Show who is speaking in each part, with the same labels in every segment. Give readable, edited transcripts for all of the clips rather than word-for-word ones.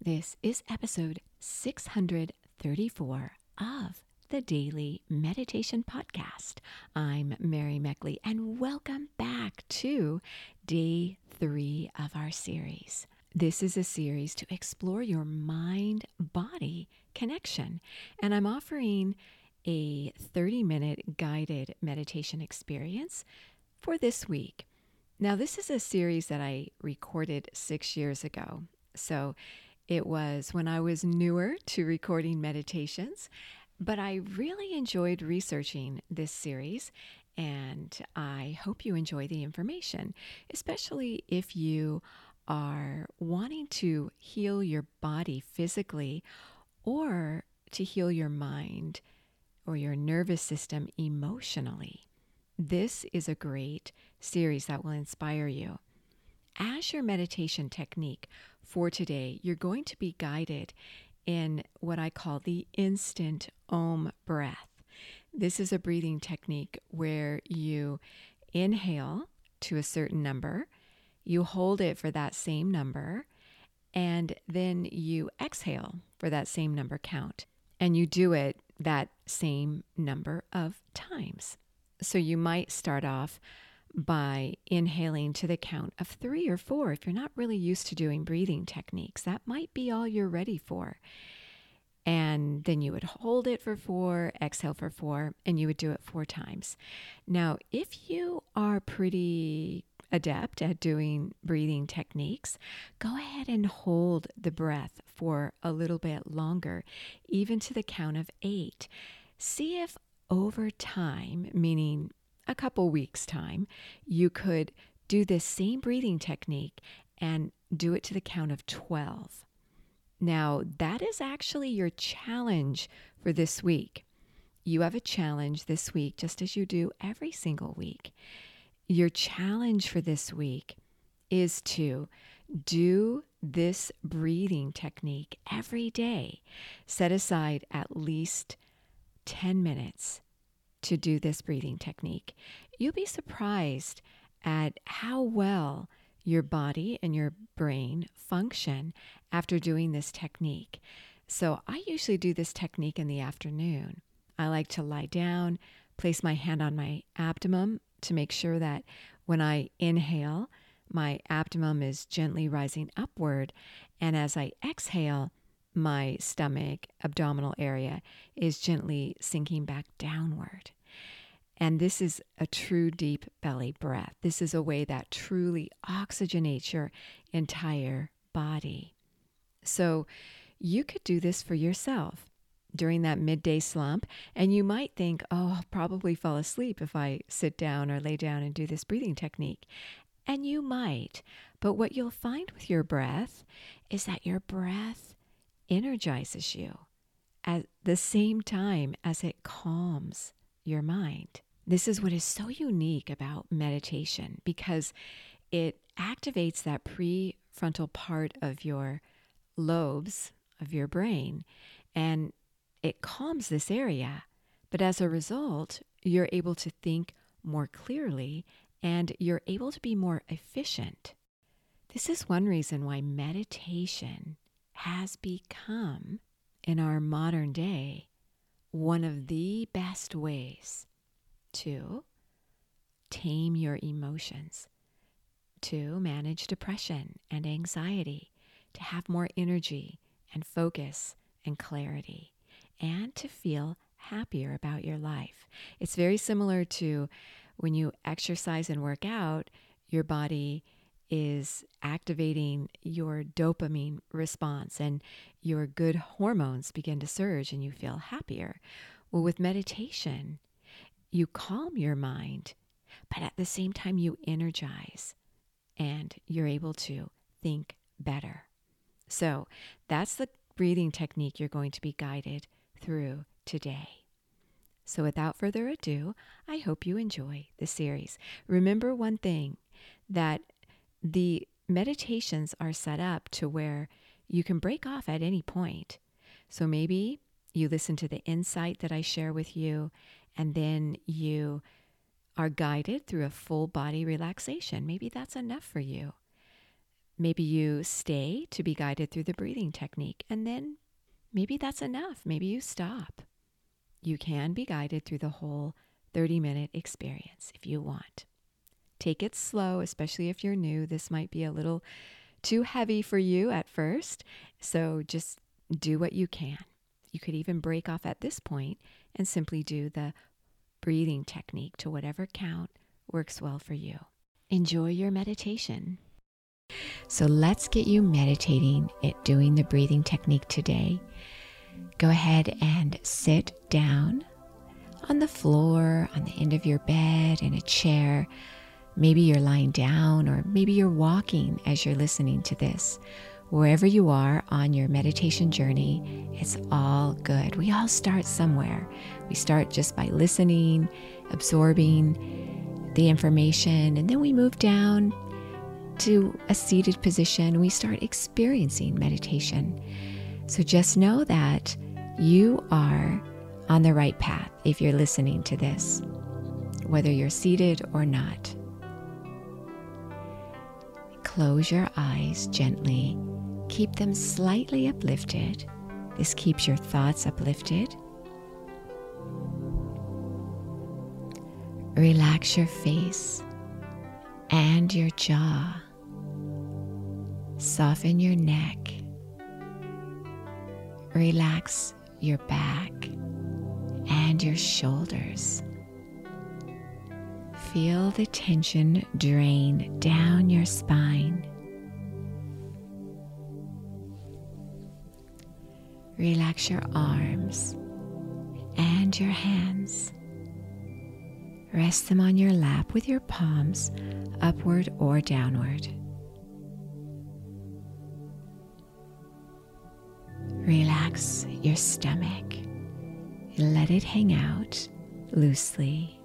Speaker 1: This is episode 634 of the Daily Meditation Podcast. I'm Mary Meckley, and welcome back to day 3 of our series. This is a series to explore your mind-body connection, and I'm offering a 30-minute guided meditation experience for this week. Now, this is a series that I recorded 6 years ago, so it was when I was newer to recording meditations, but I really enjoyed researching this series, and I hope you enjoy the information, especially if you are wanting to heal your body physically or to heal your mind or your nervous system emotionally. This is a great series that will inspire you. As your meditation technique for today, you're going to be guided in what I call the instant Om breath. This is a breathing technique where you inhale to a certain number, you hold it for that same number, and then you exhale for that same number count. And you do it that same number of times. So you might start off by inhaling to the count of 3 or 4. If you're not really used to doing breathing techniques, that might be all you're ready for. And then you would hold it for 4, exhale for 4, and you would do it 4 times. Now, if you are pretty adept at doing breathing techniques, go ahead and hold the breath for a little bit longer, even to the count of 8. See if over time, meaning a couple weeks' time, you could do this same breathing technique and do it to the count of 12. Now, that is actually your challenge for this week. You have a challenge this week, just as you do every single week. Your challenge for this week is to do this breathing technique every day. Set aside at least 10 minutes to do this breathing technique. You'll be surprised at how well your body and your brain function after doing this technique. So I usually do this technique in the afternoon. I like to lie down, place my hand on my abdomen to make sure that when I inhale, my abdomen is gently rising upward, and as I exhale, my stomach, abdominal area is gently sinking back downward. And this is a true deep belly breath. This is a way that truly oxygenates your entire body. So you could do this for yourself during that midday slump, and you might think, oh, I'll probably fall asleep if I sit down or lay down and do this breathing technique. And you might, but what you'll find with your breath is that your breath energizes you at the same time as it calms your mind. This is what is so unique about meditation, because it activates that prefrontal part of your lobes of your brain, and it calms this area. But as a result, you're able to think more clearly and you're able to be more efficient. This is one reason why meditation has become, in our modern day, one of the best ways to tame your emotions, to manage depression and anxiety, to have more energy and focus and clarity, and to feel happier about your life. It's very similar to when you exercise and work out, your body is activating your dopamine response and your good hormones begin to surge and you feel happier. Well, with meditation, you calm your mind, but at the same time you energize and you're able to think better. So that's the breathing technique you're going to be guided through today. So without further ado, I hope you enjoy the series. Remember one thing, that the meditations are set up to where you can break off at any point. So maybe you listen to the insight that I share with you, and then you are guided through a full body relaxation. Maybe that's enough for you. Maybe you stay to be guided through the breathing technique, and then maybe that's enough. Maybe you stop. You can be guided through the whole 30-minute experience if you want. Take it slow, especially if you're new. This might be a little too heavy for you at first, so just do what you can. You could even break off at this point and simply do the breathing technique to whatever count works well for you. Enjoy your meditation. So let's get you meditating at doing the breathing technique today. Go ahead and sit down on the floor, on the end of your bed, in a chair. Maybe you're lying down, or maybe you're walking as you're listening to this. Wherever you are on your meditation journey, it's all good. We all start somewhere. We start just by listening, absorbing the information, and then we move down to a seated position. We start experiencing meditation. So just know that you are on the right path if you're listening to this, whether you're seated or not. Close your eyes gently. Keep them slightly uplifted. This keeps your thoughts uplifted. Relax your face and your jaw. Soften your neck. Relax your back and your shoulders. Feel the tension drain down your spine. Relax your arms and your hands. Rest them on your lap with your palms upward or downward. Relax your stomach. Let it hang out loosely.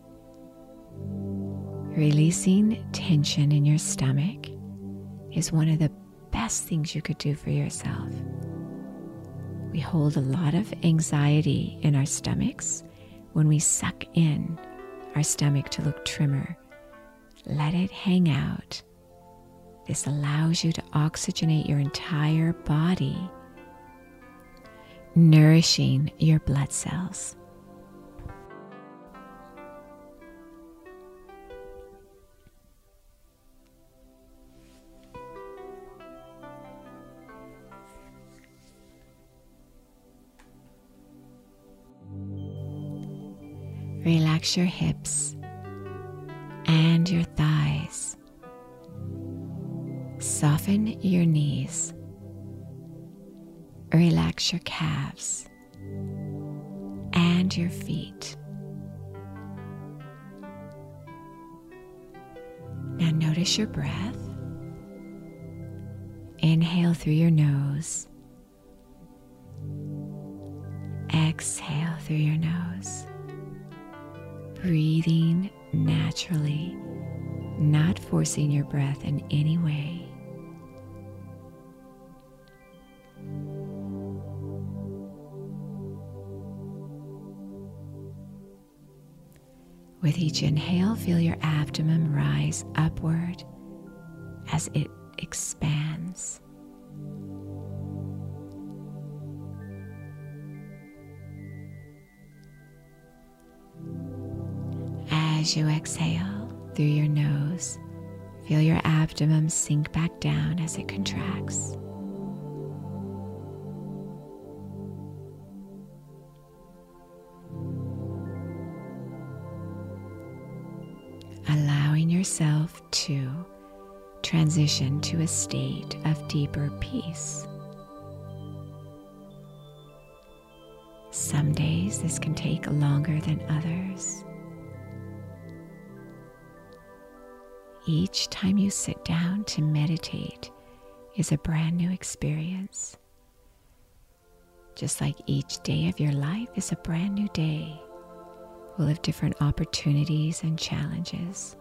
Speaker 1: Releasing tension in your stomach is one of the best things you could do for yourself. We hold a lot of anxiety in our stomachs when we suck in our stomach to look trimmer. Let it hang out. This allows you to oxygenate your entire body, nourishing your blood cells. Relax your hips and your thighs. Soften your knees. Relax your calves and your feet. Now notice your breath. Inhale through your nose. Exhale through your nose. Breathing naturally, not forcing your breath in any way. With each inhale, feel your abdomen rise upward as it expands. As you exhale through your nose, feel your abdomen sink back down as it contracts. Allowing yourself to transition to a state of deeper peace. Some days this can take longer than others. Each time you sit down to meditate is a brand new experience. Just like each day of your life is a brand new day, full of different opportunities and challenges.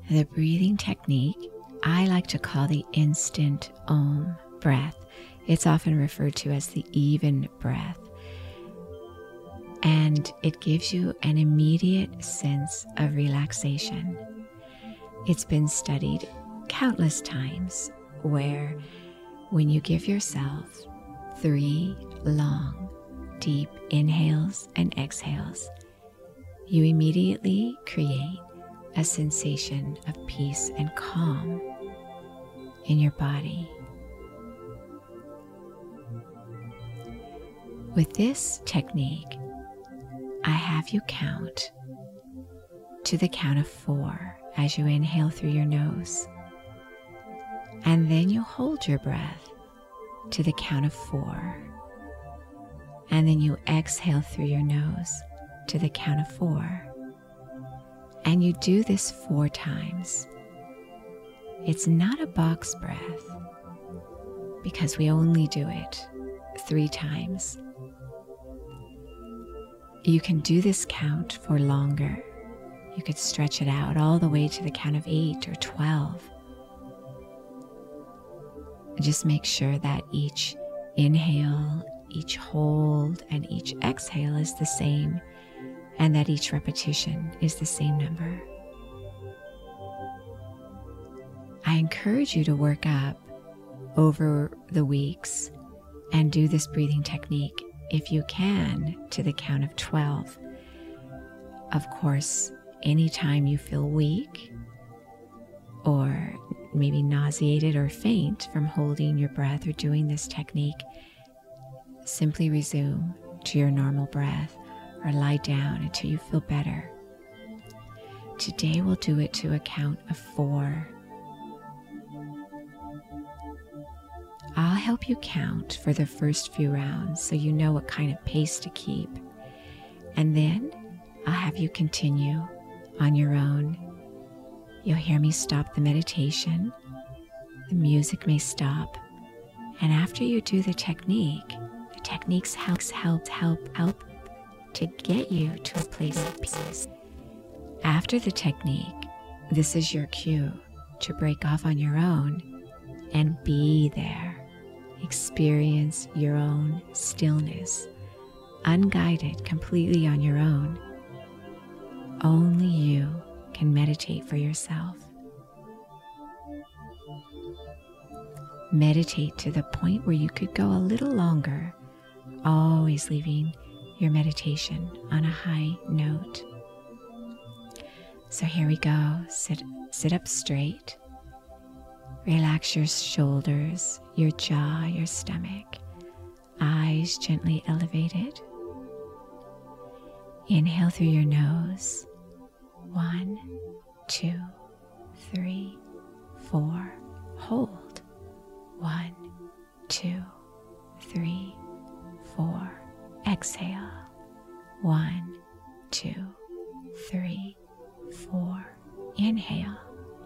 Speaker 1: The breathing technique I like to call the instant Om breath. It's often referred to as the even breath. And it gives you an immediate sense of relaxation. It's been studied countless times where when you give yourself 3 long, deep inhales and exhales, you immediately create a sensation of peace and calm in your body. With this technique, I have you count to the count of 4 as you inhale through your nose. And then you hold your breath to the count of 4. And then you exhale through your nose to the count of 4. And you do this 4 times. It's not a box breath because we only do it 3 times. You can do this count for longer. You could stretch it out all the way to the count of 8 or 12. Just make sure that each inhale, each hold, and each exhale is the same, and that each repetition is the same number. I encourage you to work up over the weeks and do this breathing technique if you can to the count of 12. Of course, anytime you feel weak or maybe nauseated or faint from holding your breath or doing this technique, simply resume to your normal breath or lie down until you feel better. Today we'll do it to a count of 4. I'll help you count for the first few rounds so you know what kind of pace to keep. And then I'll have you continue on your own. You'll hear me stop the meditation. The music may stop. And after you do the techniques help to get you to a place of peace. After the technique, this is your cue to break off on your own and be there. Experience your own stillness, unguided, completely on your own. Only you can meditate for yourself. Meditate to the point where you could go a little longer, always leaving your meditation on a high note. So here we go. Sit up straight. Relax your shoulders, your jaw, your stomach. Eyes gently elevated. Inhale through your nose. 1, 2, 3, 4. Hold. 1, 2, 3, 4. Exhale. 1, 2, 3, 4. Inhale.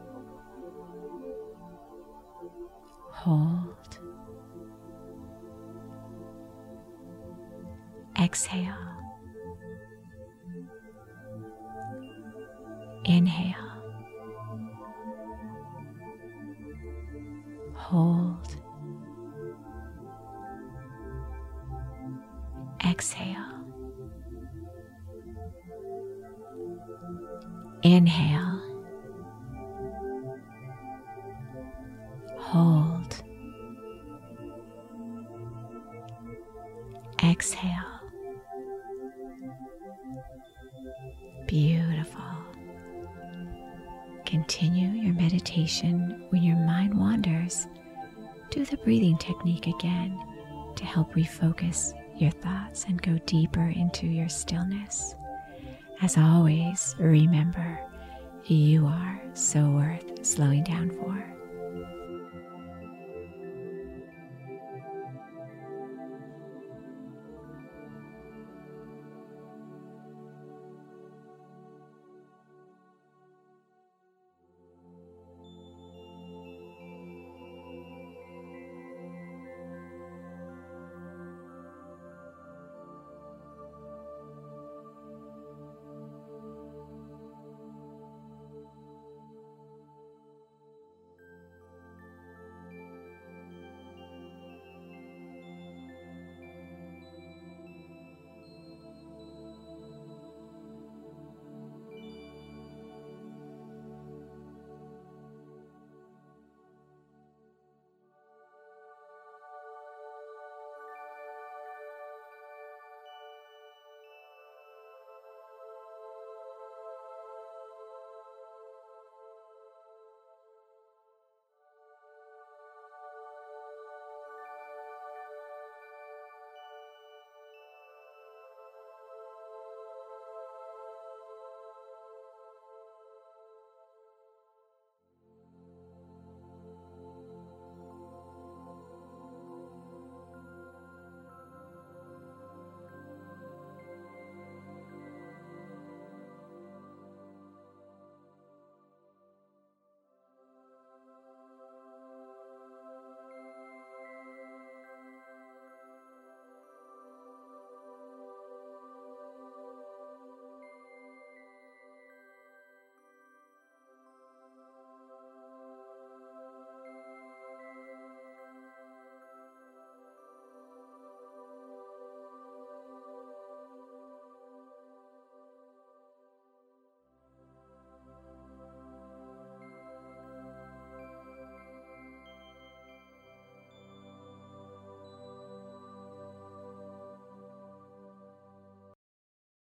Speaker 1: Hold. Exhale. Inhale. Hold. Exhale. Inhale. Hold. Exhale. Beautiful. Continue your meditation. When your mind wanders, do the breathing technique again to help refocus your thoughts and go deeper into your stillness. As always, remember, you are so worth slowing down for.